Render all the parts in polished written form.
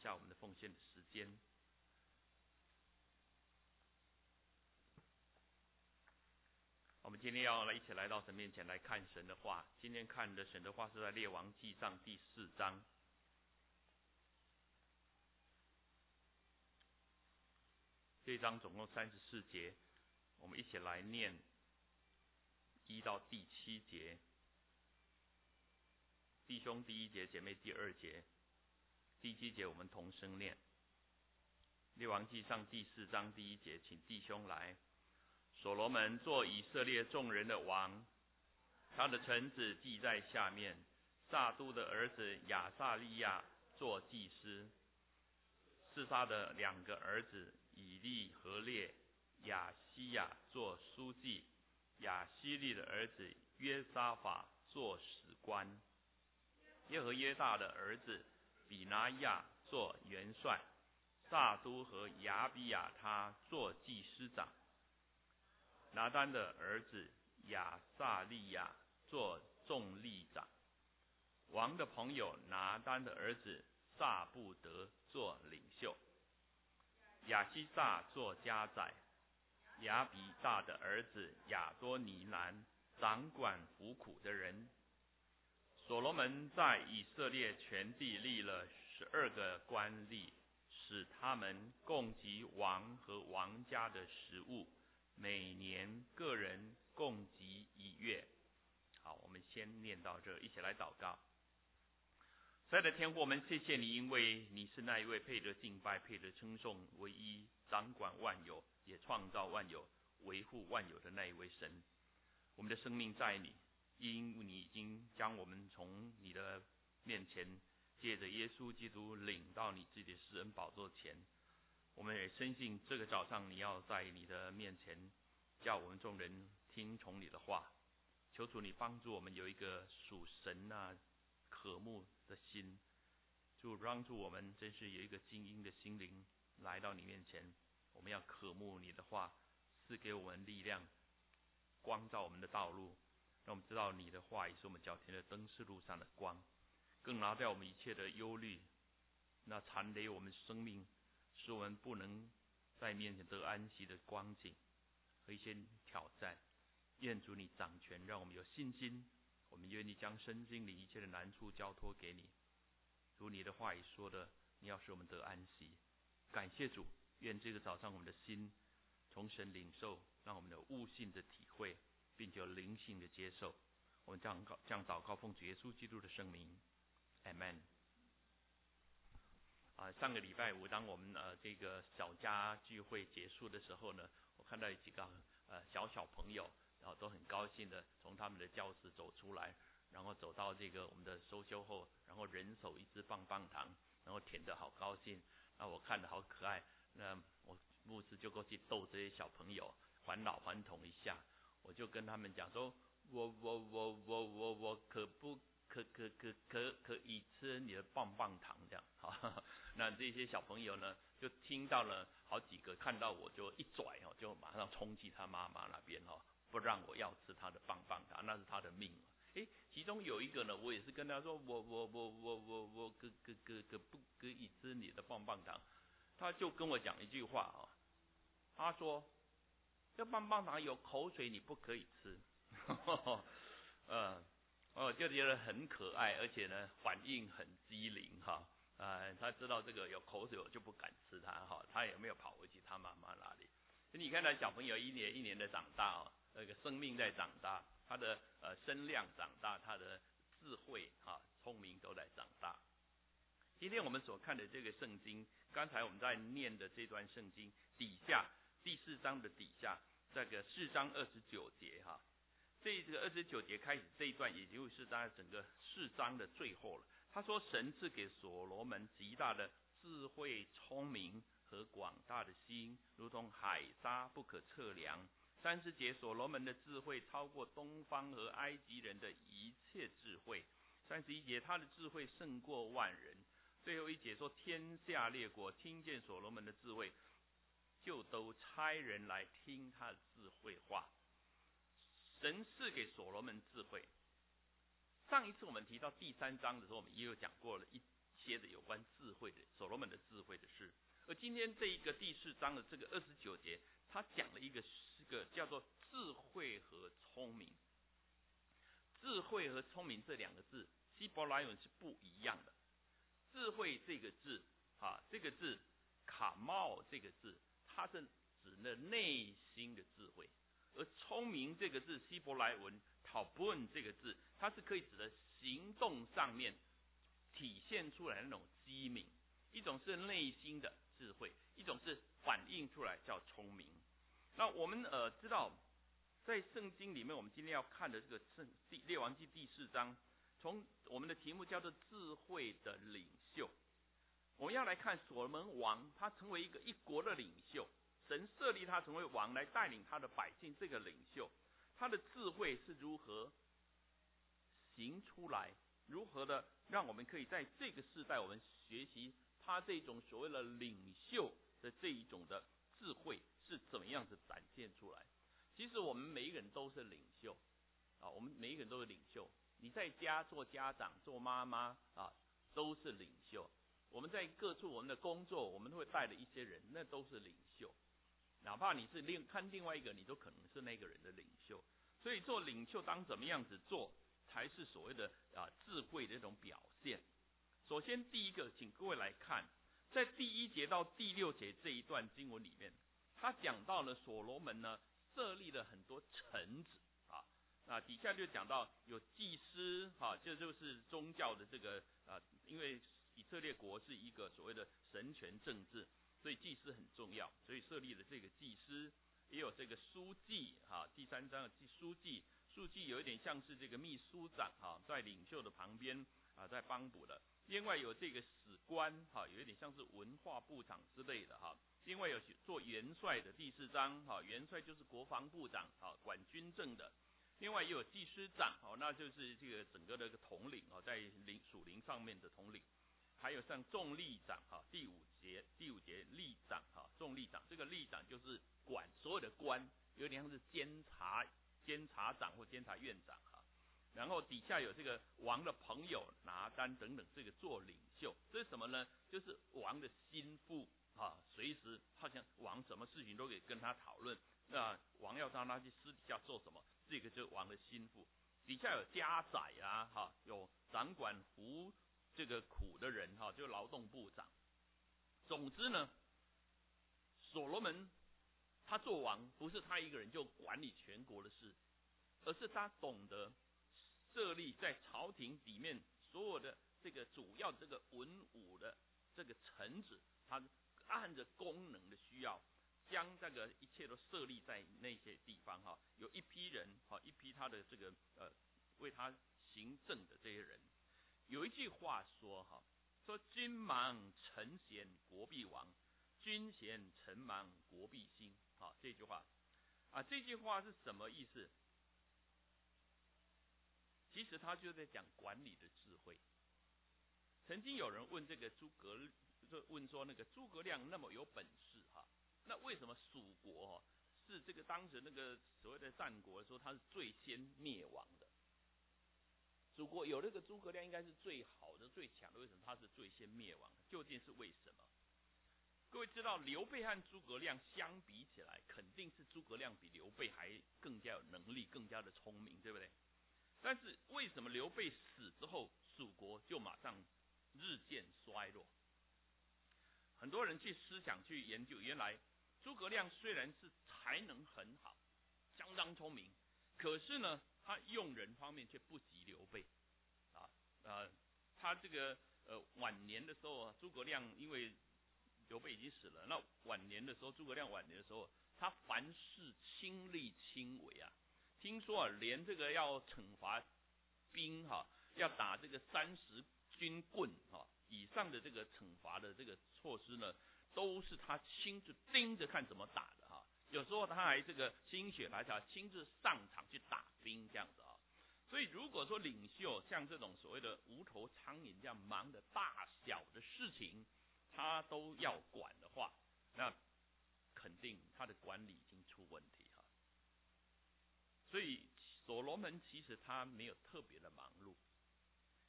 下我们的奉献的时间。我们今天要一起来到神面前来看神的话。今天看的神的话是在列王纪上第4章。这一章总共34节，我们一起来念1到第7节。弟兄第1节，姐妹第2节，第7节我们同声念。列王纪上第4章第1节，请弟兄来。所罗门做以色列众人的王，他的臣子记在下面。撒都的儿子亚撒利亚做祭司，示撒的2个儿子以利和列、亚西亚做书记，亚希利的儿子约沙法做史官，耶和耶大的儿子比拿亚做元帅，撒都和亚比亚他做祭司长，拿单的儿子亚撒利亚做众吏长，王的朋友拿单的儿子撒布德做领袖，亚西撒做家宰，亚比大的儿子亚多尼兰掌管服苦的人。所罗门在以色列全地立了12个官吏，使他们供给王和王家的食物，每年个人供给1月。好，我们先念到这，一起来祷告。亲爱的天父，我们谢谢你，因为你是那一位配得敬拜、配得称颂、唯一掌管万有，也创造万有、维护万有的那一位神。我们的生命在你，因你已经将我们从你的面前借着耶稣基督领到你自己的施恩宝座前。我们也深信这个早上你要在你的面前叫我们众人听从你的话。求主你帮助我们有一个属神渴慕的心，主帮助我们真是有一个精英的心灵来到你面前。我们要渴慕你的话，赐给我们力量，光照我们的道路，让我们知道你的话也是我们脚前的灯，是路上的光，更拿掉我们一切的忧虑，那残累我们生命，使我们不能在面前得安息的光景和一些挑战。愿主你掌权，让我们有信心，我们愿意将身心灵一切的难处交托给你。如你的话语说的，你要使我们得安息。感谢主，愿这个早上我们的心从神领受，让我们有悟性的体会，并且有灵性的接受。我们这样祷告，奉主耶稣基督的圣名 Amen。 上个礼拜五当我们这个小家聚会结束的时候呢，我看到有几个小朋友，然后都很高兴的从他们的教室走出来，然后走到这个我们的收修后，然后人手一支棒棒糖，然后舔得好高兴，那我看得好可爱。那我牧师就过去逗这些小朋友，还老还童一下。我就跟他们讲说，我可不可以吃你的棒棒糖这样。好，那这些小朋友呢，就听到了好几个，看到我就一拽就马上冲去他妈妈那边不让我要吃他的棒棒糖，那是他的命。其中有一个呢，我也是跟他说，我可不可以吃你的棒棒糖？他就跟我讲一句话他说这棒棒糖有口水，你不可以吃。就觉得很可爱，而且呢反应很机灵他知道这个有口水，我就不敢吃它他也没有跑回去他妈妈那里。你看到小朋友一年一年的长大那个生命在长大，他的身量长大，他的智慧聪明都在长大。今天我们所看的这个圣经，刚才我们在念的这段圣经底下第4章的底下，这个4章29节这个29节开始这一段，也就是在整个4章的最后了。他说神赐给所罗门极大的智慧、聪明和广大的心，如同海沙不可测量。30节，所罗门的智慧超过东方和埃及人的一切智慧。31节，他的智慧胜过万人。最后一节说，天下列国听见所罗门的智慧，就都差人来听他的智慧话。神赐给所罗门智慧。上一次我们提到第3章的时候，我们也有讲过了一些的有关智慧的所罗门的智慧的事。而今天这一个第4章的这个29节，他讲了一个叫做智慧和聪明。智慧和聪明这两个字，希伯来文是不一样的。智慧这个字，这个字卡茂这个字，它是指的内心的智慧；而聪明这个字，希伯来文讨本这个字，它是可以指的行动上面体现出来的那种机敏。一种是内心的智慧，一种是反映出来叫聪明。那我们知道，在圣经里面，我们今天要看的这个列王记第4章，从我们的题目叫做智慧的领袖。我们要来看所罗门王，他成为一国的领袖，神设立他成为王来带领他的百姓。这个领袖，他的智慧是如何行出来，如何的让我们可以在这个世代，我们学习他这种所谓的领袖的这一种的智慧是怎么样子展现出来。其实我们每一个人都是领袖我们每一个人都是领袖。你在家做家长、做妈妈都是领袖。我们在各处我们的工作，我们会带的一些人，那都是领袖。哪怕你是看另外一个，你都可能是那个人的领袖。所以做领袖当怎么样子做，才是所谓的智慧的一种表现。首先第一个，请各位来看，在第1节到第6节这一段经文里面，他讲到了所罗门呢设立了很多臣子那底下就讲到有祭司这就是宗教的这个因为以色列国是一个所谓的神权政治，所以祭司很重要，所以设立了这个祭司。也有这个书记第3章的书记有一点像是这个秘书长在领袖的旁边在帮补的。另外有这个史官有一点像是文化部长之类的另外有做元帅的第4章元帅就是国防部长管军政的。另外也有祭司长那就是这个整个的统领在属灵上面的统领。还有像众吏长第5节吏长众吏长，这个吏长就是管所有的官，有点像是监察长或监察院长然后底下有这个王的朋友拿单等等，这个做领袖。这是什么呢？就是王的心腹随时好像王什么事情都可以跟他讨论。那王要让他去私底下做什么，这个就是王的心腹。底下有家宰有掌管服这个苦的人就劳动部长。总之呢，所罗门他做王不是他一个人就管理全国的事，而是他懂得设立在朝廷里面所有的这个主要这个文武的这个臣子，他按着功能的需要，将这个一切都设立在那些地方有一批人一批他的这个为他行政的这些人。有一句话说君忙臣贤国必亡，君贤臣忙国必兴这句话这句话是什么意思？其实他就在讲管理的智慧。曾经有人问这个问说那个诸葛亮那么有本事那为什么蜀国是这个当时那个所谓的战国的时候他是最先灭亡的？蜀国有那个诸葛亮应该是最好的最强的，为什么他是最先灭亡的？究竟是为什么？各位知道刘备和诸葛亮相比起来，肯定是诸葛亮比刘备还更加有能力，更加的聪明，对不对？但是为什么刘备死之后，蜀国就马上日渐衰落？很多人去思想去研究，原来诸葛亮虽然是才能很好，相当聪明，可是呢他用人方面却不及刘备他这个晚年的时候诸葛亮因为刘备已经死了，那晚年的时候诸葛亮晚年的时候，他凡事亲力亲为听说连这个要惩罚兵要打这个30军棍以上的这个惩罚的这个措施呢，都是他亲自盯着看怎么打的有时候他还这个心血来潮亲自上场去打兵这样子所以如果说领袖像这种所谓的无头苍蝇这样忙的大小的事情他都要管的话，那肯定他的管理已经出问题所以所罗门其实他没有特别的忙碌，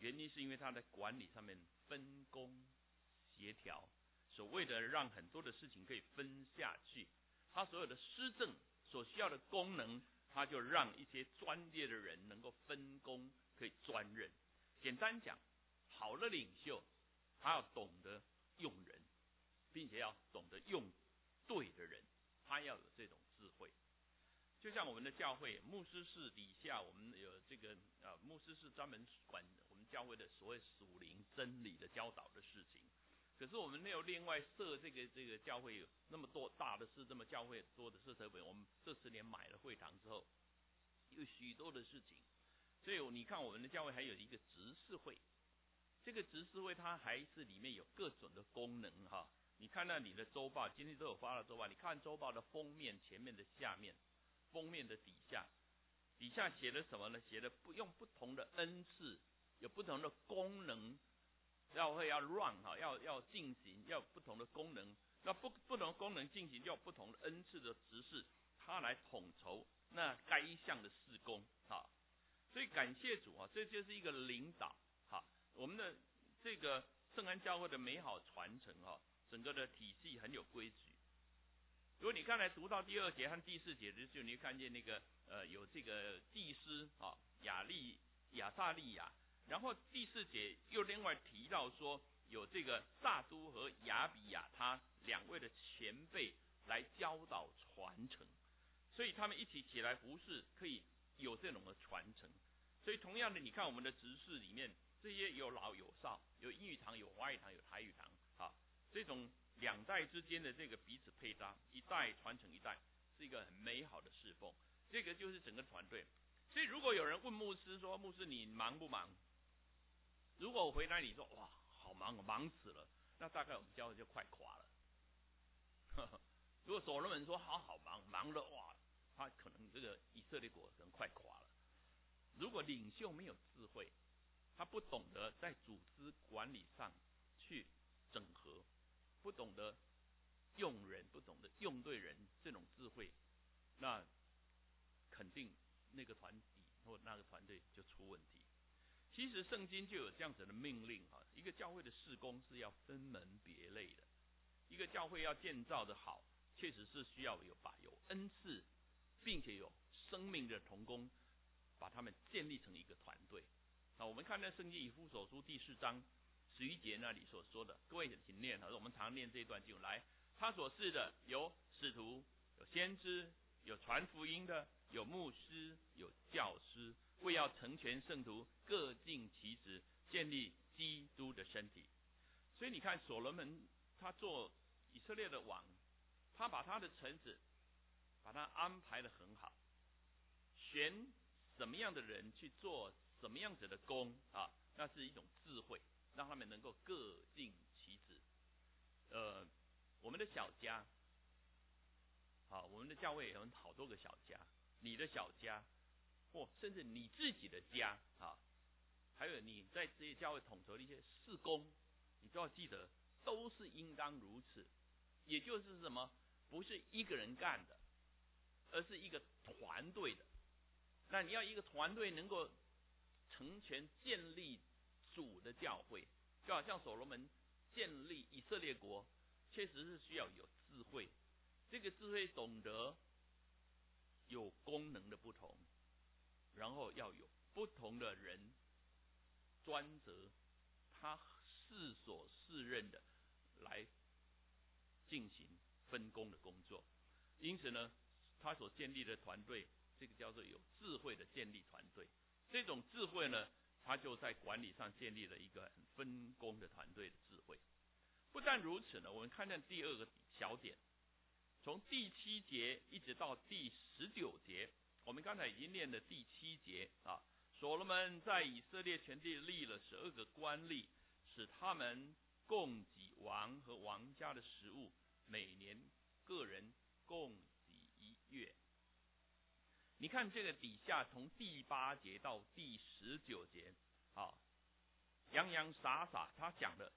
原因是因为他在管理上面分工协调，所谓的让很多的事情可以分下去，他所有的施政所需要的功能，他就让一些专业的人能够分工，可以专任。简单讲，好的领袖，他要懂得用人，并且要懂得用对的人，他要有这种智慧。就像我们的教会牧师室底下，我们有这个牧师是专门管我们教会的所谓属灵真理的教导的事情。可是我们没有另外设这个教会有那么多大的事，这么教会多的设备。我们这10年买了会堂之后，有许多的事情，所以你看我们的教会还有一个执事会，这个执事会它还是里面有各种的功能哈。你看到你的周报，今天都有发了周报，你看周报的封面、前面的、下面、封面的底下写的什么呢？写的用不同的恩赐，有不同的功能。要 run 哈，要进行，要不同的功能，那不同的功能进行，要不同的恩赐的执事，他来统筹那该项的事工哈。所以感谢主啊，这就是一个领导哈。我们的这个圣安教会的美好传承哈，整个的体系很有规矩。如果你刚才读到第2节和第4节的时候，你会看见那个有这个祭司啊亚撒利亚。然后第4节又另外提到说，有这个撒都和亚比亚他2位的前辈来教导传承，所以他们一起来服侍，可以有这种的传承。所以同样的，你看我们的执事里面，这些有老有少，有英语堂，有华语堂，有台语堂啊，这种2代之间的这个彼此配搭，一代传承一代，是一个很美好的侍奉。这个就是整个团队。所以如果有人问牧师说，牧师你忙不忙？如果我回答你说哇好忙，我忙死了，那大概我们教会就快垮了。如果所罗门说好忙，忙了哇，他可能这个以色列国可能快垮了。如果领袖没有智慧，他不懂得在组织管理上去整合，不懂得用人，不懂得用对人，这种智慧，那肯定那个团体或那个团队就出问题。其实圣经就有这样子的命令哈，一个教会的事工是要分门别类的，一个教会要建造的好，确实是需要有恩赐，并且有生命的同工，把他们建立成一个团队。我们看到圣经以弗所书第4章11节那里所说的，各位请念，我们常念这一段经文来。他所示的有使徒，有先知，有传福音的，有牧师，有教师，为要成全圣徒，各尽其职，建立基督的身体。所以你看所罗门他做以色列的王，他把他的臣子把他安排得很好，选什么样的人去做什么样子的工啊，那是一种智慧，让他们能够各尽其职。我们的小家，好，我们的教会也有好多个小家，你的小家，或甚至你自己的家啊，还有你在这些教会统筹的一些事工，你都要记得，都是应当如此。也就是什么，不是一个人干的，而是一个团队的。那你要一个团队能够成全建立主的教会，就好像所罗门建立以色列国，确实是需要有智慧。这个智慧懂得有功能的不同，然后要有不同的人专责他适所适任的来进行分工的工作。因此呢，他所建立的团队，这个叫做有智慧的建立团队。这种智慧呢，他就在管理上建立了一个很分工的团队的智慧。不但如此呢，我们看看第2个小点，从第7节一直到第19节，我们刚才已经念了第7节啊。所罗门在以色列全地立了12个官吏，使他们供给王和王家的食物，每年个人供给1月。你看这个底下，从第8节到第19节啊，洋洋洒洒他讲了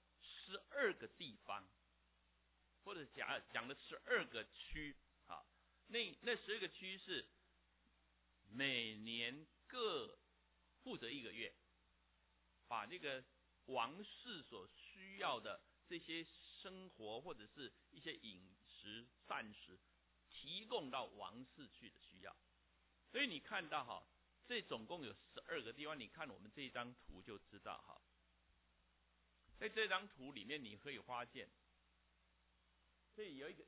12个地方，或者讲了12个区啊。那12个区是每年各负责1个月， 把那个王室所需要的这些生活或者是一些饮食膳食提供到王室去的需要。所以你看到哈，这总共有12个地方，你看我们这张图就知道哈。在这张图里面你可以发现，这里有一个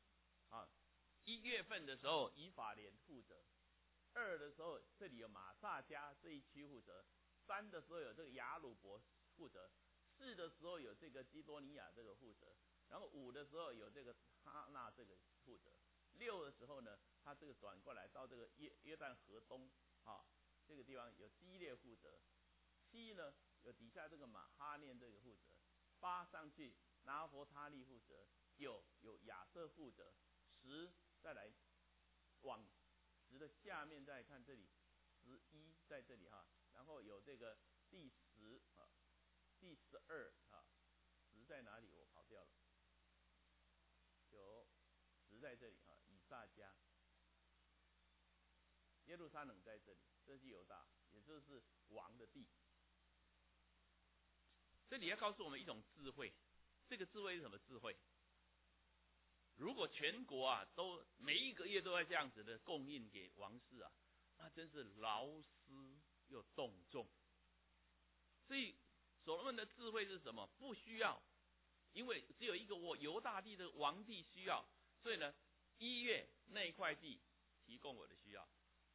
1月份的时候以法莲负责，2的时候这里有马萨加这一区负责，3的时候有这个雅鲁伯负责，4的时候有这个基多尼亚这个负责，然后5的时候有这个哈纳这个负责，6的时候呢，他这个转过来到这个约旦河东这个地方有基列负责，7呢有底下这个马哈念这个负责，8上去拿佛他利负责，9有亚瑟负责，10再来往10的下面再看这里11在这里然后有这个第10第1210在哪里？我跑掉了。9、10在这里以萨迦，耶路撒冷在这里，这是犹大，也就是王的地。这里要告诉我们一种智慧，这个智慧是什么智慧？如果全国都每一个月都在这样子的供应给王室那真是劳师又动众。所以所罗门的智慧是什么？不需要，因为只有一个犹大地的王地需要，所以呢，1月那一块地提供我的需要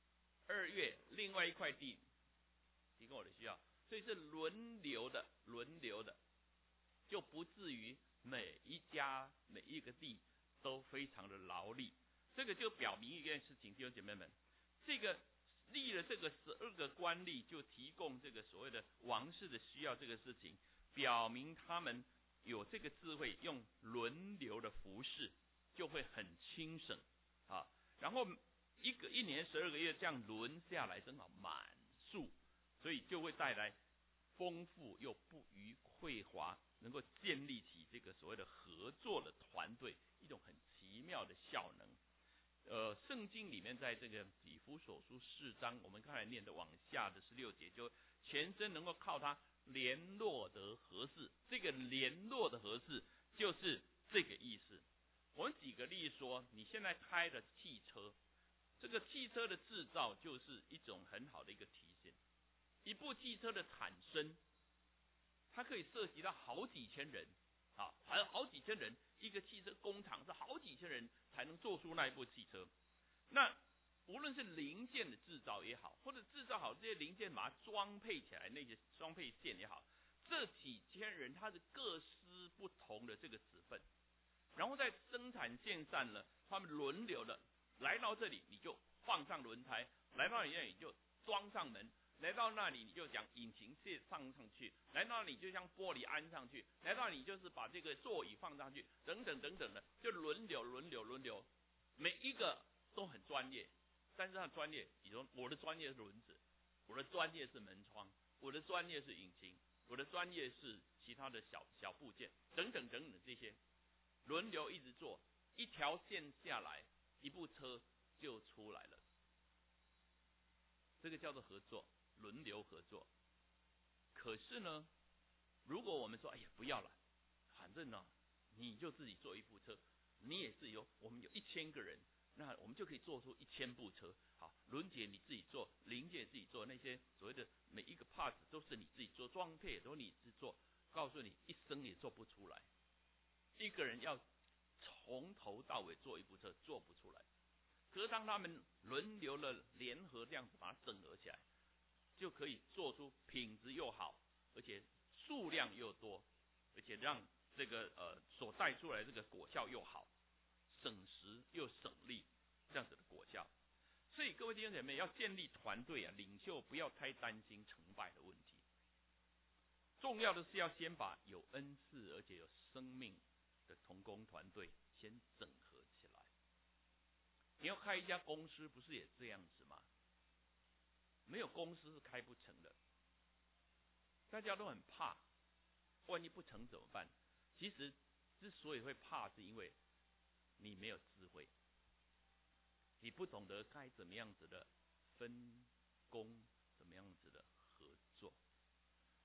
，2月另外一块地提供我的需要，所以是轮流的，就不至于每一家每一个地都非常的劳力。这个就表明一件事情，弟兄姐妹们，这个立了这个12个官吏，就提供这个所谓的王室的需要，这个事情表明他们有这个智慧，用轮流的服侍，就会很轻省然后一年12个月这样轮下来，正好满数，所以就会带来丰富又不虞匮乏，能够建立起这个所谓的合作的团队，一种很奇妙的效能。圣经里面在这个以弗所书4章，我们刚才念的往下的16节，就全身能够靠它联络得合适。这个联络的合适就是这个意思。我们举个例说，你现在开的汽车，这个汽车的制造就是一种很好的一个体现。一部汽车的产生，它可以涉及到好几千人还有好几千人，一个汽车工厂是好几千人才能做出那一部汽车。那无论是零件的制造也好，或者制造好这些零件把它装配起来，那些装配线也好，这几千人他是各司不同的这个职分，然后在生产线上呢，他们轮流的来到这里，你就放上轮胎；来到那里你就装上门；来到那里你就将引擎线上去；来到那里就将玻璃安上去；来到那里就是把这个座椅放上去，等等等等的，就轮流，每一个都很专业。但是他的专业，比如说我的专业是轮子，我的专业是门窗，我的专业是引擎，我的专业是其他的小部件，等等等等，这些轮流一直做，一条线下来，一部车就出来了。这个叫做合作，轮流合作。可是呢，如果我们说，哎呀，不要了，反正你就自己做一部车，你也是我们有1000个人，那我们就可以做出1000部车。好，轮结你自己做，零件自己做，那些所谓的每一个 part 都是你自己做，装配都你自己做。告诉你，一生也做不出来。一个人要从头到尾做一部车，做不出来。可是当他们轮流了联合这样子把它整合起来，就可以做出品质又好，而且数量又多，而且让这个所带出来这个果效又好，省时又省力，这样子的果效。所以各位弟兄姐妹，要建立团队领袖不要太担心成败的问题。重要的是要先把有恩赐而且有生命的同工团队先整合起来。你要开一家公司，不是也这样子吗？没有公司是开不成的，大家都很怕，万一不成怎么办？其实之所以会怕，是因为你没有智慧，你不懂得该怎么样子的分工，怎么样子的合作。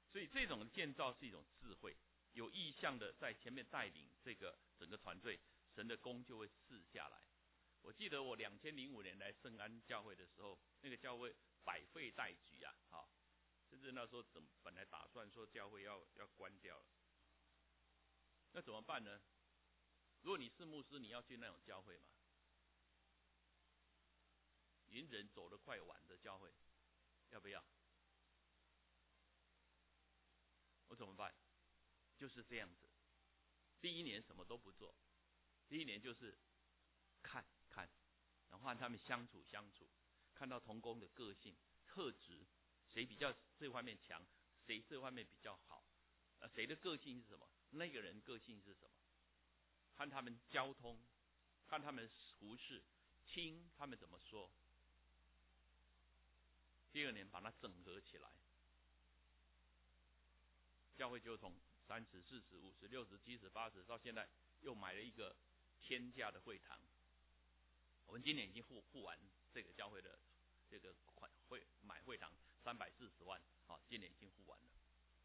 所以这种建造是一种智慧，有意向的在前面带领这个整个团队，神的功就会赐下来。我记得我2005年来圣安教会的时候，那个教会百废待举啊，甚至那时候本来打算说教会要关掉了，那怎么办呢？如果你是牧师，你要去那种教会嘛？云人走得快晚的教会，要不要？我怎么办？就是这样子。第一年什么都不做，第一年就是看，然后和他们相处，看到同工的个性特质，谁比较这方面强，谁这方面比较好，谁的个性是什么，那个人个性是什么，和他们交通，看他们服事，听他们怎么说。第二年把它整合起来，教会就从30、40、50、60、70、80到现在又买了一个天价的会堂。我们今年已经付完这个教会的这个买会堂340万，今年已经付完了。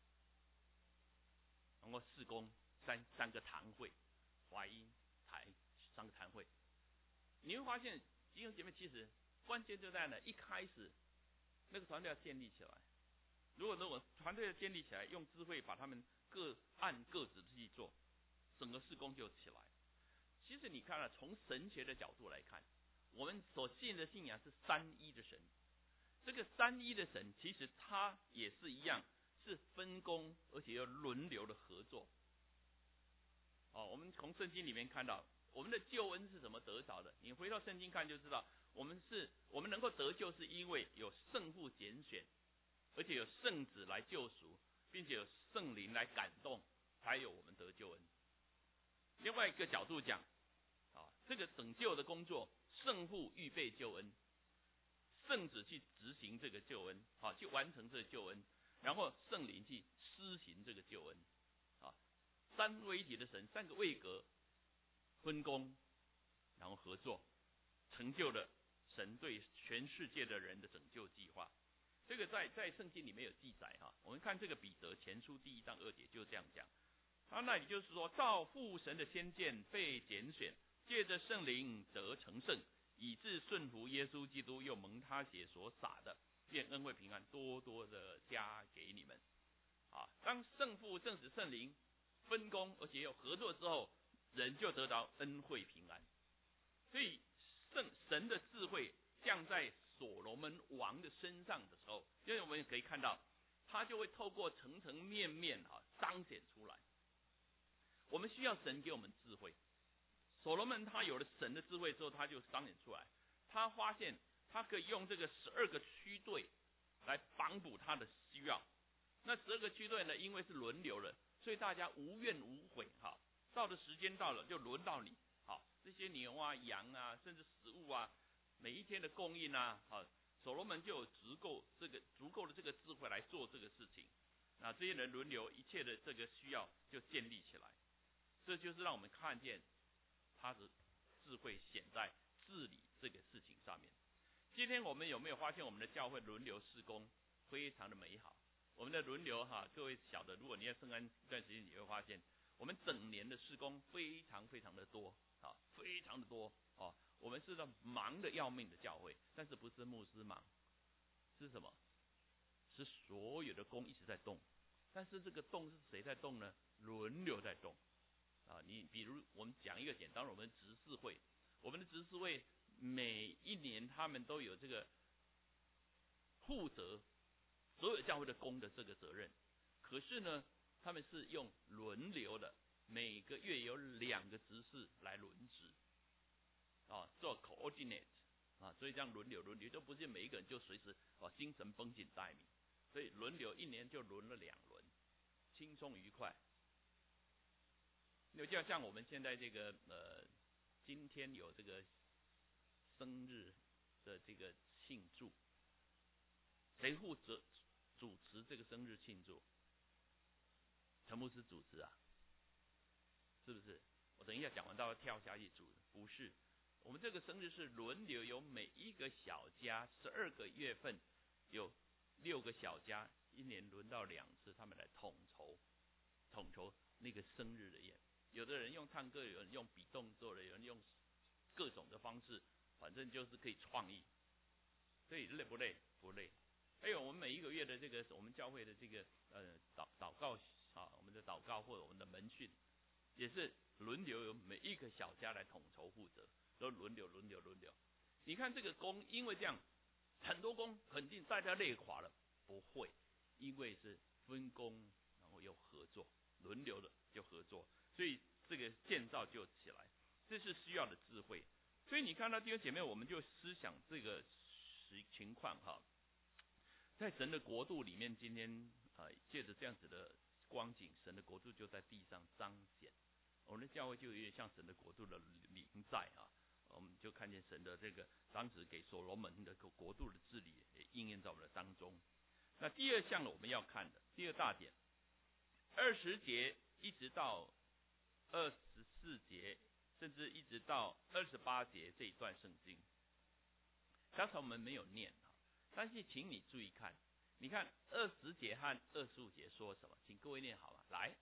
然后事工三个堂会，华音台3个堂会，你会发现弟兄姐妹其实关键就在呢，一开始那个团队要建立起来。如果团队要建立起来，用智慧把他们各按各职去做，整个事工就起来。其实你看了，从神学的角度来看，我们所信的信仰是三一的神。这个三一的神，其实他也是一样，是分工而且要轮流的合作。我们从圣经里面看到，我们的救恩是怎么得着的？你回到圣经看就知道，我们能够得救，是因为有圣父拣选，而且有圣子来救赎，并且有圣灵来感动，才有我们得救恩。另外一个角度讲，这个拯救的工作，圣父预备救恩，圣子去执行这个救恩，去完成这个救恩，然后圣灵去施行这个救恩。三位一体的神，3个位格分工，然后合作，成就了神对全世界的人的拯救计划。这个在圣经里面有记载。我们看这个彼得前书第1章2节就这样讲，他那里就是说，照父神的先见被拣选，借着圣灵得成圣，以致顺服耶稣基督，又蒙他血所洒的，愿恩惠平安多多的加给你们。当圣父、圣子、圣灵分工而且有合作之后，人就得到恩惠平安。所以神的智慧降在所罗门王的身上的时候，因为我们也可以看到，他就会透过层层面面彰显出来。我们需要神给我们智慧。所罗门他有了神的智慧之后，他就彰显出来。他发现他可以用这个12个区队来帮补他的需要。那12个区队呢，因为是轮流了，所以大家无怨无悔。到的时间到了，就轮到你。这些牛啊、羊啊，甚至食物啊，每一天的供应啊，所罗门就有足够的这个智慧来做这个事情。那这些人轮流，一切的这个需要就建立起来。这就是让我们看见他的智慧显在治理这个事情上面。今天我们有没有发现我们的教会轮流事工非常的美好？我们的轮流各位晓得，如果你在圣安一段时间，你会发现我们整年的事工非常非常的多，非常的多。我们是忙得要命的教会，但是不是牧师忙，是什么？是所有的工一直在动，但是这个动是谁在动呢？轮流在动。你比如我们讲一个简单的，我们执事会，我们的执事会每一年他们都有这个负责所有教会的工的这个责任，可是呢，他们是用轮流的，每个月有2个执事来轮值，做 coordinate，所以这样轮流，就不是每一个人就随时精神绷紧待命，所以轮流1年就轮了2轮，轻松愉快。就像我们现在这个今天有这个生日的这个庆祝，谁负责主持这个生日庆祝？陈牧师主持啊，是不是？我等一下讲完到要跳下去主，不是。我们这个生日是轮流，有每一个小家12个月份有6个小家一年轮到2次，他们来统筹那个生日的宴。有的人用唱歌，有人用比动作的，有人用各种的方式，反正就是可以创意。所以累不累？不累。还有我们每一个月的这个我们教会的这个祷告啊，我们的祷告或者我们的门训，也是轮流由每一个小家来统筹负责，都轮流。你看这个工，因为这样很多工肯定大家累垮了，不会，因为是分工，然后又合作，轮流的就合作，所以这个建造就起来，这是需要的智慧。所以你看到弟兄姐妹，我们就思想这个情况哈。在神的国度里面，今天借着这样子的光景，神的国度就在地上彰显。我们的教会就有点像神的国度的临在啊，我们就看见神的这个当时给所罗门的国度的治理也应验在我们的当中。那第二项呢，我们要看的第二大点，20节一直到24节，甚至一直到28节这一段圣经，刚才我们没有念。但是请你注意看，你看20节和25节说什么？请各位念好吗？来，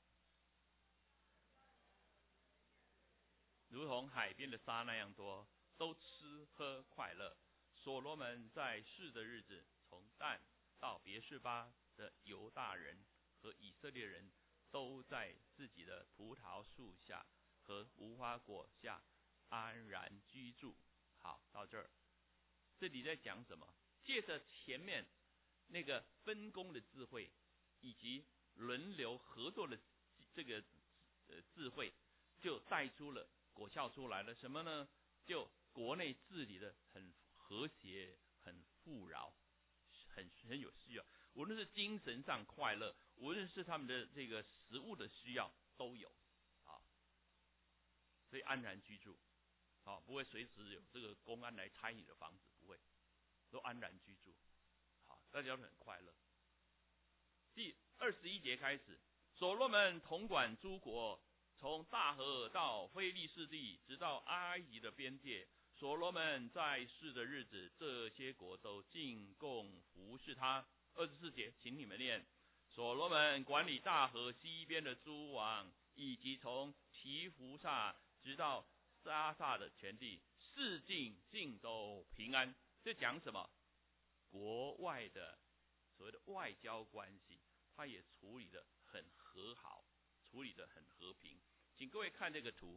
如同海边的沙那样多，都吃喝快乐。所罗门在世的日子，从但到别是巴的犹大人和以色列人，都在自己的葡萄树下和无花果下安然居住。好，到这儿，这里在讲什么？借着前面那个分工的智慧，以及轮流合作的这个智慧，就带出了果效出来了。什么呢？就国内治理的很和谐，很富饶，很有需要。无论是精神上快乐，无论是他们的这个食物的需要都有啊，所以安然居住，啊，不会随时有这个公安来拆你的房子，不会。都安然居住，好，大家都很快乐。第21节开始，所罗门统管诸国，从大河到非利士地，直到埃及的边界。所罗门在世的日子，这些国都进贡服侍他。24节，请你们念：所罗门管理大河西边的诸王，以及从提弗萨直到沙萨的全地，四境尽都平安。这讲什么？国外的所谓的外交关系，他也处理得很和好，处理得很和平。请各位看这个图，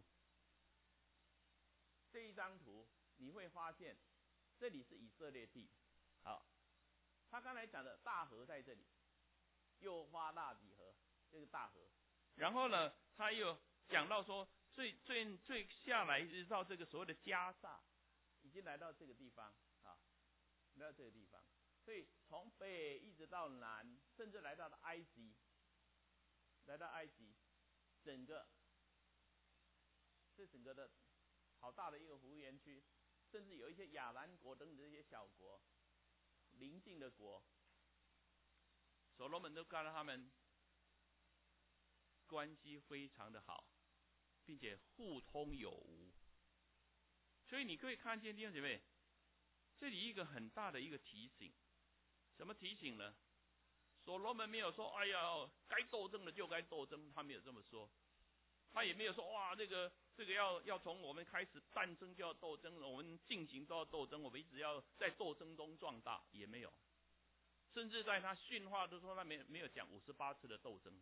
这一张图你会发现，这里是以色列地。好，他刚才讲的大河在这里，幼发拉底河，这个大河。然后呢，他又讲到说，最下来一直到这个所谓的加萨，已经来到这个地方。来到这个地方，所以从北一直到南，甚至来到了埃及，整个的好大的一个服务园区，甚至有一些亚兰国等这些小国，邻近的国，所罗门都看到他们关系非常的好，并且互通有无。所以你可以看见弟兄姐妹，这里一个很大的一个提醒，什么提醒呢？所罗门没有说，哎呀，该斗争的就该斗争，他没有这么说，他也没有说，哇，这个要从我们开始诞生就要斗争，我们进行都要斗争，我们一直要在斗争中壮大，也没有。甚至在他训话的时候，他没有讲58次的斗争。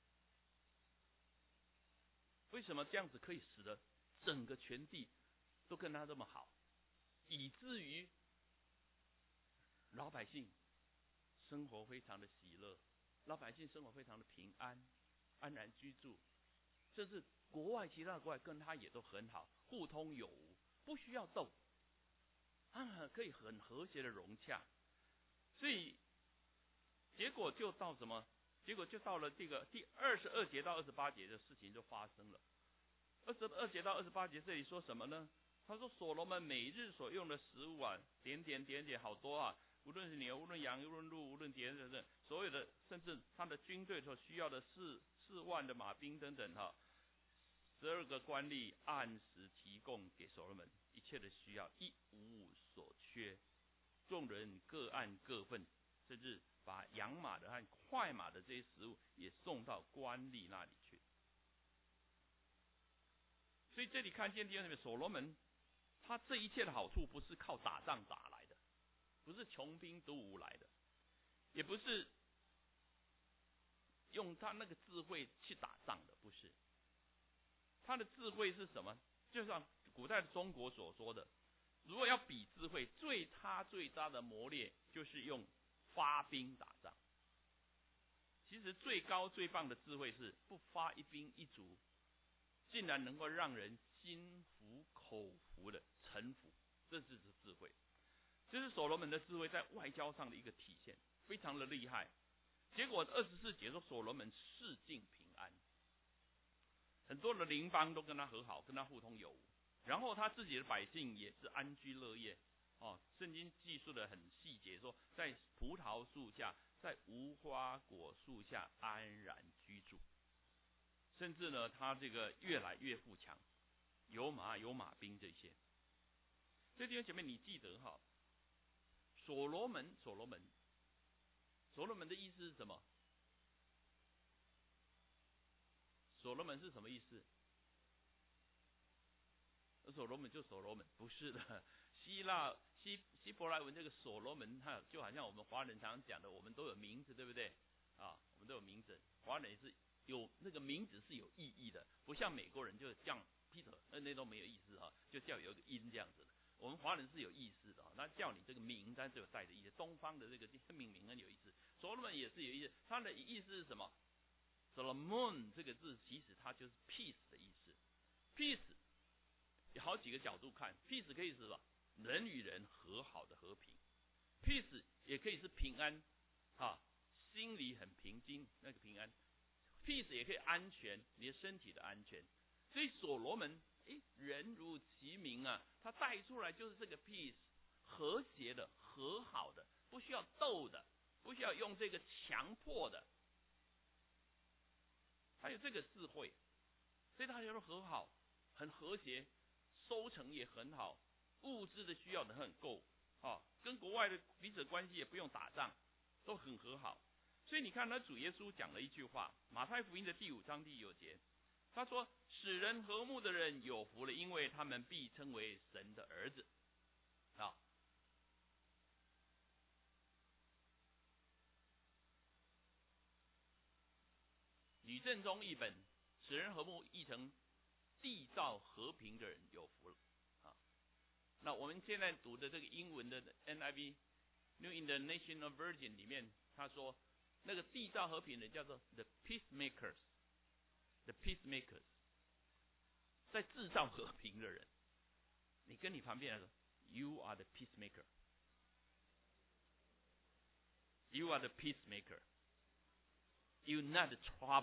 为什么这样子可以使得整个全地都跟他这么好，以至于老百姓生活非常的喜乐，老百姓生活非常的平安，安然居住，甚至国外其他的国外跟他也都很好，互通有无，不需要斗，可以很和谐的融洽。所以结果就到什么？结果就到了这个第22节到28节的事情就发生了。22节到28节这里说什么呢？他说所罗门每日所用的食物啊，点好多啊，无论是牛，无论羊，无论鹿，无论别的所有的，甚至他的军队所需要的4万的马兵等等哈，12个官吏按时提供给所罗门一切的需要，一无所缺。众人各按各份， 甚至把养马的和快马的这些食物也送到官吏那里去。所以这里看见弟兄姊妹，所罗门他这一切的好处不是靠打仗打来的，不是穷兵黩武来的，也不是用他那个智慧去打仗的，不是。他的智慧是什么？就像古代的中国所说的，如果要比智慧，最大的磨练就是用发兵打仗。其实最高最棒的智慧是不发一兵一卒，竟然能够让人心服口服的臣服，这就是智慧。这是所罗门的智慧在外交上的一个体现，非常的厉害。结果24节说所罗门世境平安，很多的邻邦都跟他和好，跟他互通有无，然后他自己的百姓也是安居乐业。圣经记述的很细节，说在葡萄树下，在无花果树下安然居住，甚至呢，他这个越来越富强，有马兵这些。所以弟兄姐妹，你记得哈，所罗门的意思是什么？所罗门是什么意思？所罗门就所罗门，不是的。希伯来文这个所罗门，它就好像我们华人常常讲的，我们都有名字，对不对？我们都有名字，华人也是有那个名字是有意义的，不像美国人就叫 Peter， 那都没有意思哈，就叫有个音这样子的。我们华人是有意思的，那叫你这个名，但是有带着意思。东方的这个命名很有意思，所罗门也是有意思。它的意思是什么？ Solomon 这个字其实它就是 peace 的意思。peace 有好几个角度看 ，peace 可以是什么？人与人和好的和平。peace 也可以是平安，心里很平静那个平安。peace 也可以安全，你的身体的安全。所以所罗门，人如其名啊，他带出来就是这个 peace， 和谐的、和好的，不需要斗的，不需要用这个强迫的。还有这个智慧，所以大家都和好，很和谐，收成也很好，物质的需要的很够，跟国外的彼此关系也不用打仗，都很和好。所以你看，他主耶稣讲了一句话，马太福音的第5章第9节，他说：“使人和睦的人有福了，因为他们必称为神的儿子。”吕正中译本使人和睦译成缔造和平的人有福了。那我们现在读的这个英文的 NIV New International Version 里面，他说那个缔造和平的叫做 the peacemakers，the peacemakers， 在制造和平的人。你跟你旁边人说 ，You are the peacemaker，You are the peacemaker。You're not a troublemaker 。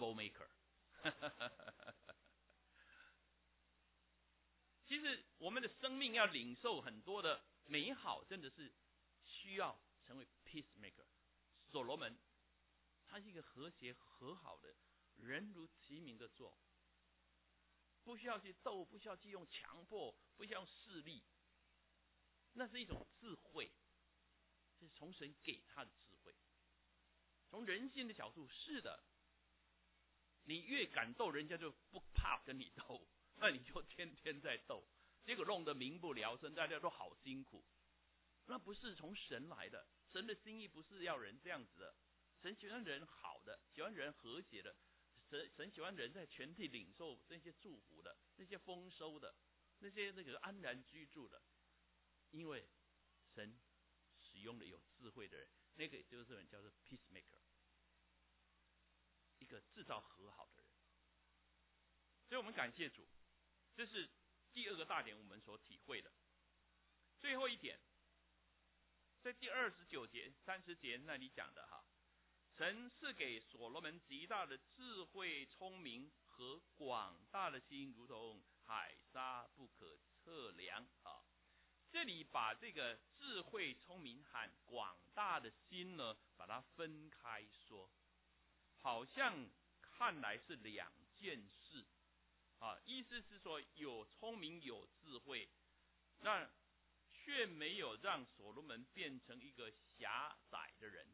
其实我们的生命要领受很多的美好，真的是需要成为 peacemaker。所罗门他是一个和谐和好的人，如其名的做，不需要去斗，不需要去用强迫，不需要用势力，那是一种智慧，是从神给他的智慧。从人性的角度，是的，你越敢斗，人家就不怕跟你斗，那你就天天在斗，结果弄得民不聊生，大家都好辛苦。那不是从神来的，神的心意不是要人这样子的，神喜欢人好的，喜欢人和谐的，神喜欢人在全体领受那些祝福的，那些丰收的，那些那个安然居住的，因为神使用了有智慧的人，那个就是人叫做 peacemaker， 一个制造和好的人。所以我们感谢主，这是第2个大点我们所体会的。最后一点，在第29节、30节那里讲的神赐给所罗门极大的智慧、聪明和广大的心，如同海沙不可测量。这里把这个智慧、聪明和广大的心呢，把它分开说，好像看来是2件事。意思是说有聪明有智慧，那却没有让所罗门变成一个狭窄的人，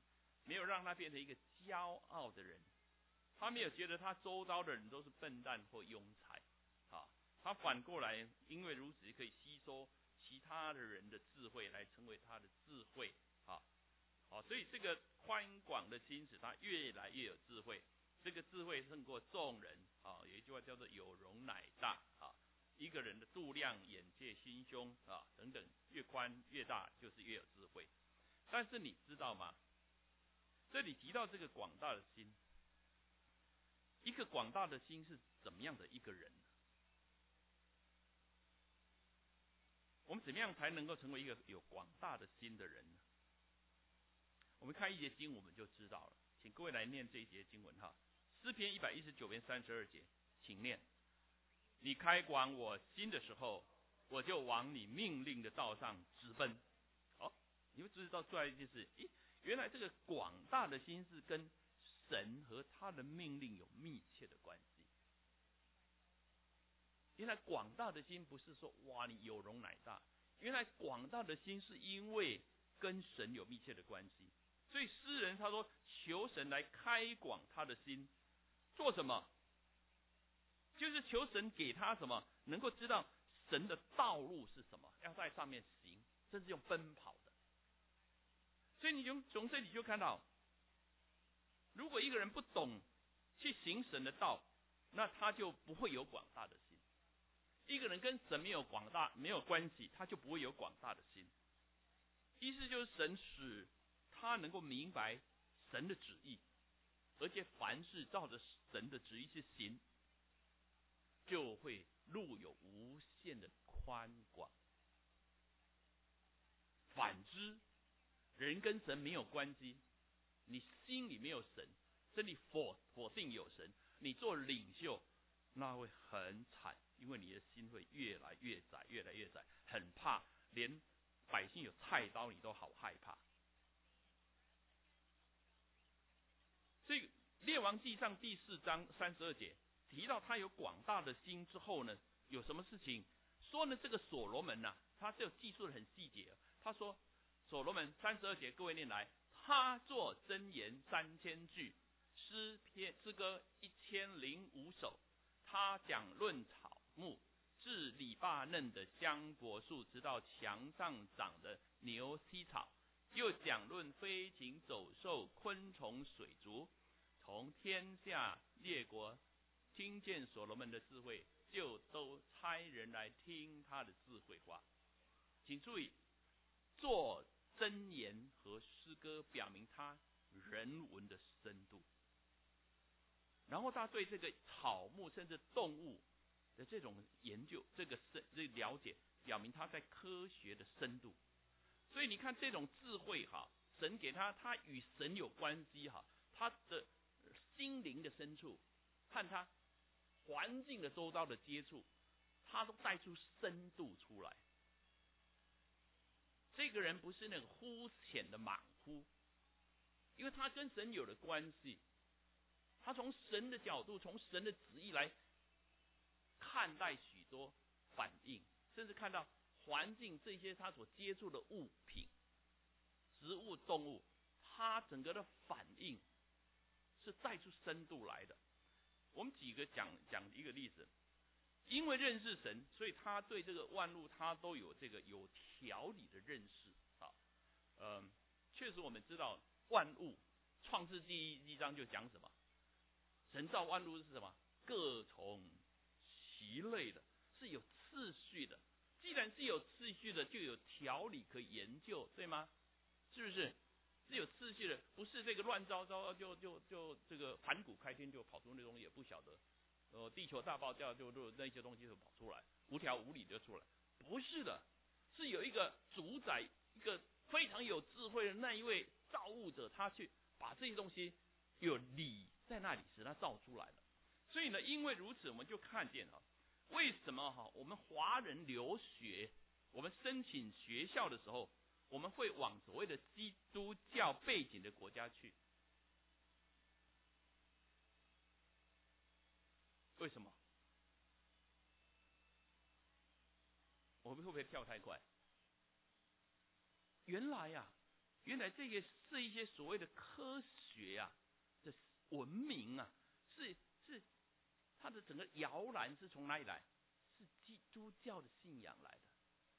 没有让他变成一个骄傲的人，他没有觉得他周遭的人都是笨蛋或庸才，他反过来因为如此可以吸收其他的人的智慧来成为他的智慧，所以这个宽广的心使他越来越有智慧，这个智慧胜过众人，有一句话叫做有容乃大，一个人的度量、眼界、心胸等等，越宽越大，就是越有智慧。但是你知道吗？这里提到这个广大的心，一个广大的心是怎么样的一个人？我们怎么样才能够成为一个有广大的心的人呢？我们看一节经我们就知道了，请各位来念这一节经文哈，诗篇119篇32节，请念：你开广我心的时候，我就往你命令的道上直奔。你会知道出来一件事，原来这个广大的心是跟神和他的命令有密切的关系。原来广大的心不是说哇你有容乃大，原来广大的心是因为跟神有密切的关系。所以诗人他说求神来开广他的心，做什么？就是求神给他什么，能够知道神的道路是什么，要在上面行，甚至用奔跑的。所以你从这里就看到，如果一个人不懂去行神的道，那他就不会有广大的心。一个人跟神没有关系，他就不会有广大的心。意思就是神使他能够明白神的旨意，而且凡事照着神的旨意去行，就会路有无限的宽广。反之，人跟神没有关系，你心里没有神，甚至否定有神，你做领袖那会很惨，因为你的心会越来越窄，越来越窄，很怕，连百姓有菜刀你都好害怕。所以列王纪上第4章32节提到他有广大的心之后呢，有什么事情说呢？这个所罗门他就记述的很细节。他说所罗门32节，各位念来，他作箴言3000句，诗歌1005首，他讲论草木，自黎巴嫩的香柏树，直到墙上长的牛膝草，又讲论飞禽走兽、昆虫水族，从天下列国听见所罗门的智慧，就都差人来听他的智慧话。请注意，做箴言和诗歌表明他人文的深度，然后他对这个草木甚至动物的这种研究，这个了解，表明他在科学的深度。所以你看这种智慧神给他与神有关系他的心灵的深处和他环境的周遭的接触，他都带出深度出来。这个人不是那个肤浅的莽夫，因为他跟神有了关系，他从神的角度，从神的旨意来看待许多反应，甚至看到环境这些他所接触的物品、植物、动物，他整个的反应是带出深度来的。我们讲一个例子，因为认识神，所以他对这个万物他都有这个有条理的认识确实我们知道万物，创世纪1章就讲什么？神造万物是什么？各从其类的，是有次序的。既然是有次序的，就有条理可以研究，对吗？是不是？是有次序的，不是这个乱糟糟就这个盘古开天就跑出那东西，也不晓得。地球大爆炸就那些东西就跑出来，无条无理就出来。不是的，是有一个主宰，一个非常有智慧的那一位造物者，他去把这些东西有理在那里使他造出来了。所以呢，因为如此，我们就看见为什么我们华人留学，我们申请学校的时候，我们会往所谓的基督教背景的国家去？为什么？我们会不会跳太快？原来原来这一些所谓的科学啊的文明啊，是它的整个摇篮是从哪里来？是基督教的信仰来的。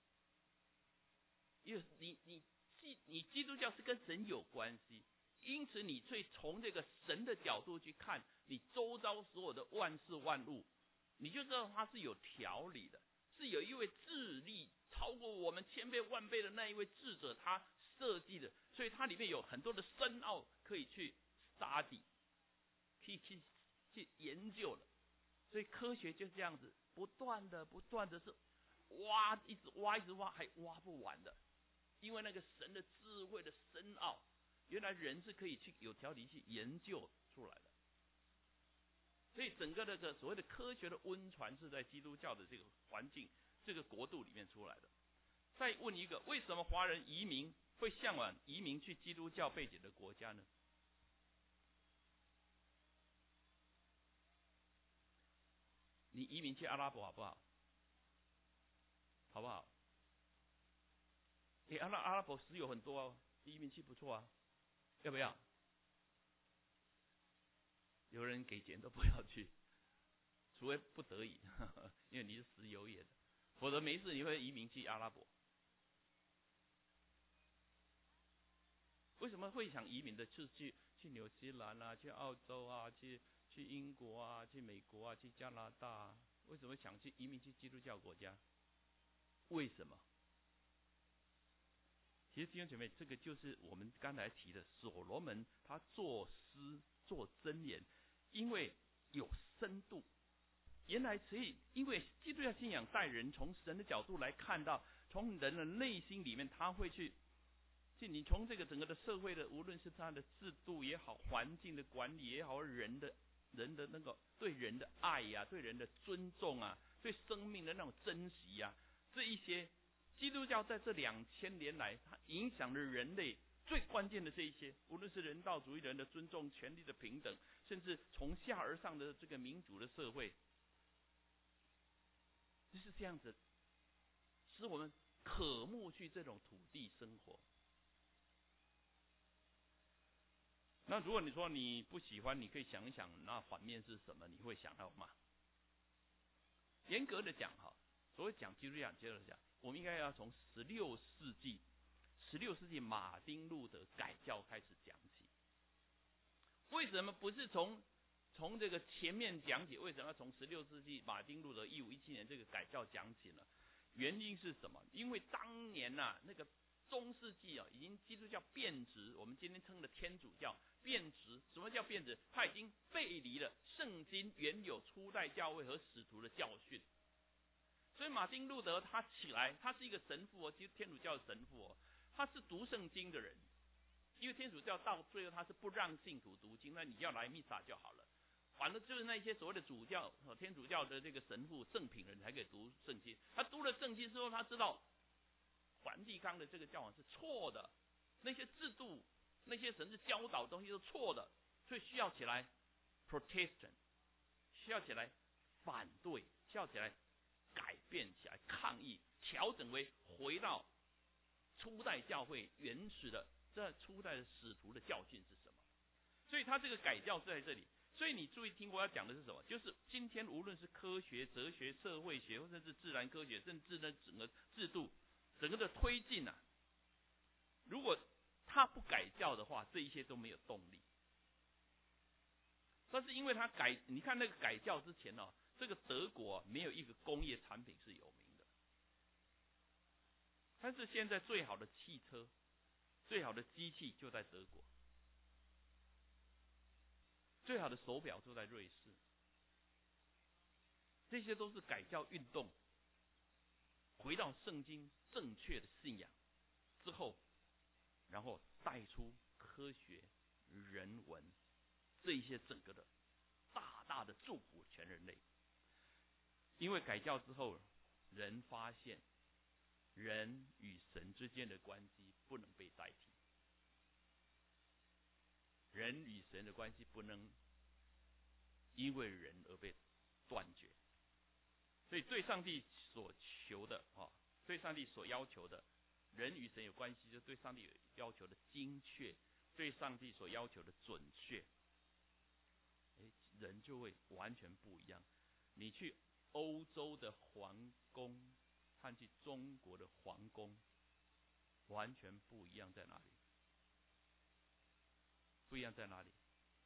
因为你基督教是跟神有关系，因此你会从这个神的角度去看你周遭所有的万事万物，你就知道它是有条理的，是有一位智力超过我们千倍万倍的那一位智者他设计的，所以它里面有很多的深奥可以去 study， 可以去研究的。所以科学就这样子不断的是挖，一直挖还挖不完的。因为那个神的智慧的深奥，原来人是可以去有条理去研究出来的。所以整个那个所谓的科学的温传是在基督教的这个环境、这个国度里面出来的。再问一个，为什么华人移民会向往移民去基督教背景的国家呢？你移民去阿拉伯好不好？好不好？阿拉伯石油很多哦，移民去不错啊，要不要？有人给钱都不要去，除非不得已，因为你是石油业的，否则没事你会移民去阿拉伯。为什么会想移民的？就是去纽西兰啊，去澳洲啊，去英国啊，去美国啊，去加拿大啊。为什么想去移民去基督教国家？为什么？其实弟兄姐妹，这个就是我们刚才提的所罗门他作诗作箴言，因为有深度。原来所以因为基督教信仰带人从神的角度来看到，从人的内心里面他会去你从这个整个的社会的，无论是他的制度也好，环境的管理也好，人的那个对人的爱呀，对人的尊重啊，对生命的那种珍惜啊，这一些基督教在这2000年来，它影响了人类最关键的这一些，无论是人道主义人的尊重、权利的平等，甚至从下而上的这个民主的社会，就是这样子，使我们渴慕去这种土地生活。那如果你说你不喜欢，你可以想一想，那反面是什么？你会想到吗？严格的讲哈，所谓讲基督教，接着讲，我们应该要从16世纪马丁路德改教开始讲起。为什么不是从这个前面讲起？为什么要从16世纪马丁路德1517年这个改教讲起呢？原因是什么？因为当年那个中世纪已经基督教变质，我们今天称的天主教变质。什么叫变质？它已经背离了圣经原有初代教会和使徒的教训。所以马丁路德他起来，他是一个神父其实天主教的神父他是读圣经的人。因为天主教到最后他是不让信徒读经，那你要来弥撒就好了。反正就是那些所谓的主教天主教的这个神父正品人才可以读圣经。他读了圣经之后，他知道梵蒂冈的这个教皇是错的，那些制度、那些神是教导的东西都错的，所以需要起来 Protestant， 需要起来反对，需要起来改变起来抗议，调整为回到初代教会原始的这初代的使徒的教训是什么。所以他这个改教是在这里。所以你注意听我要讲的是什么，就是今天无论是科学、哲学、社会学，或者是自然科学，甚至呢整个制度整个的推进如果他不改教的话，这一些都没有动力。但是因为他你看那个改教之前这个德国没有一个工业产品是有名的，但是现在最好的汽车、最好的机器就在德国，最好的手表就在瑞士。这些都是改教运动回到圣经正确的信仰之后，然后带出科学、人文这一些整个的大大的祝福全人类。因为改教之后，人发现人与神之间的关系不能被代替，人与神的关系不能因为人而被断绝。所以对上帝所求的对上帝所要求的， 人与神有关系，就对上帝要求的精确，对上帝所要求的准确，人就会完全不一样。你去欧洲的皇宫和去中国的皇宫完全不一样，在哪里？不一样在哪里？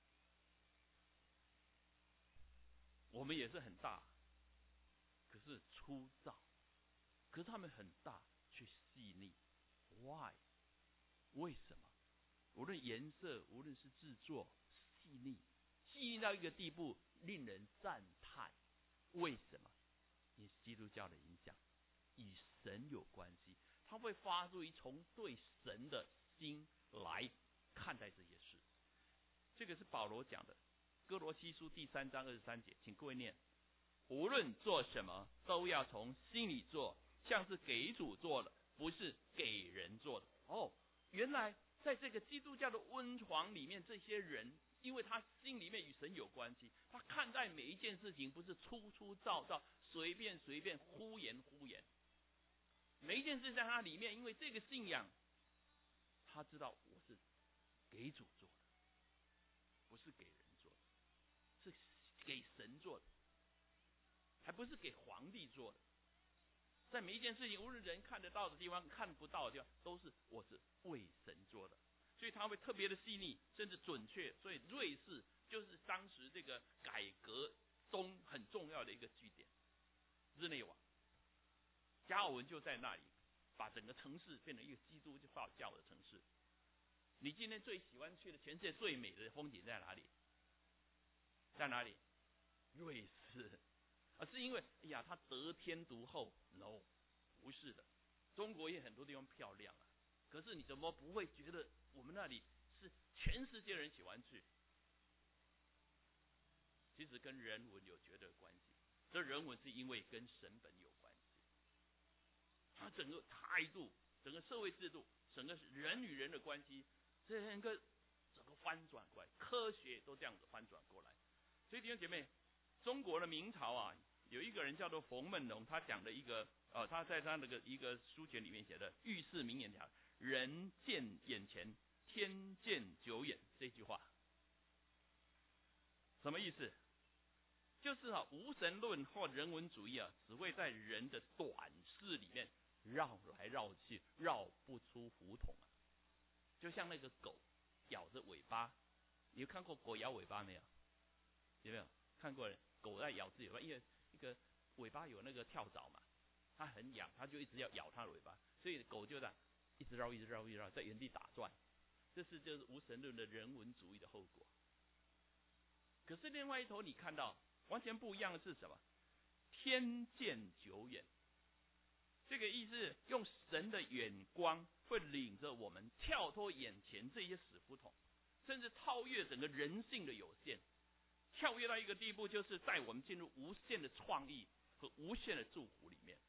我们也是很大，可是粗糙，可是他们很大却细腻。Why？ 为什么？无论颜色，无论是制作，细腻到一个地步，令人赞叹。为什么？因为基督教的影响与神有关系，它会发出一从对神的心来看待这些事。这个是保罗讲的，哥罗西书第3章23节，请各位念：无论做什么，都要从心里做，像是给主做的，不是给人做的。原来在这个基督教的温床里面，这些人因为他心里面与神有关系，他看待每一件事情不是粗粗糙糙、随便忽言。每一件事在他里面，因为这个信仰，他知道我是给主做的，不是给人做的，是给神做的，还不是给皇帝做的。在每一件事情，无论人看得到的地方、看不到的地方，都是我是为神做的，所以他会特别的细腻，甚至准确。所以瑞士就是当时这个改革中很重要的一个据点，日内瓦、加尔文就在那里，把整个城市变成一个基督教的城市。你今天最喜欢去的全世界最美的风景在哪里？在哪里？瑞士。是因为它得天独厚 ？No， 不是的。中国也很多地方漂亮啊，可是你怎么不会觉得我们那里是全世界人喜欢去？其实跟人文有绝对的关系，这人文是因为跟神本有关系。它整个态度、整个社会制度、整个人与人的关系，整个翻转过来，科学都这样子翻转过来。所以弟兄姐妹，中国的明朝啊，有一个人叫做冯梦龙，他讲的一个他在他那个一个书简里面写的遇事名言讲：人见眼前，天见久远。这句话什么意思？就是无神论或人文主义只会在人的短视里面绕来绕去，绕不出胡同啊。就像那个狗咬着尾巴，你有看过狗咬尾巴没有？有没有看过狗在咬自己尾巴？因为一个尾巴有那个跳蚤嘛，它很痒，它就一直要咬它的尾巴，所以狗就这样一直绕，在原地打转。就是无神论的人文主义的后果。可是另外一头你看到完全不一样的是什么？天见久远。这个意思用神的眼光会领着我们跳脱眼前这些死胡同，甚至超越整个人性的有限，跳跃到一个地步，就是带我们进入无限的创意和无限的祝福里面。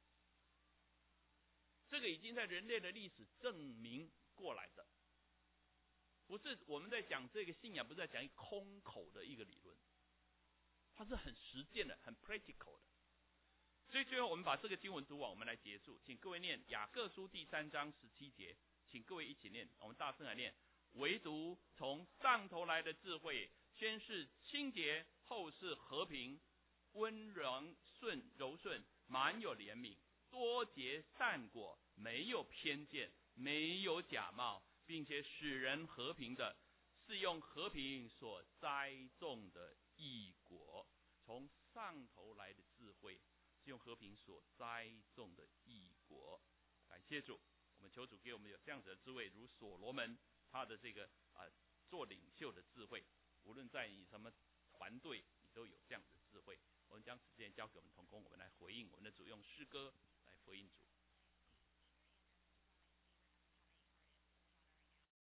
这个已经在人类的历史证明过来的，不是我们在讲这个信仰，不是在讲一空口的一个理论，它是很实践的，很 practical 的。所以最后我们把这个经文读完，我们来结束。请各位念雅各书第3章17节，请各位一起念，我们大声来念：唯独从上头来的智慧，先是清洁，后是和平，温柔顺，满有怜悯，多结善果，没有偏见，没有假冒，并且使人和平的，是用和平所栽种的义果。从上头来的智慧，是用和平所栽种的义果。感谢主，我们求主给我们有这样子的智慧，如所罗门他的这个做领袖的智慧，无论在你什么团队，你都有这样的智慧。我们将时间交给我们同工，我们来回应我们的主，用诗歌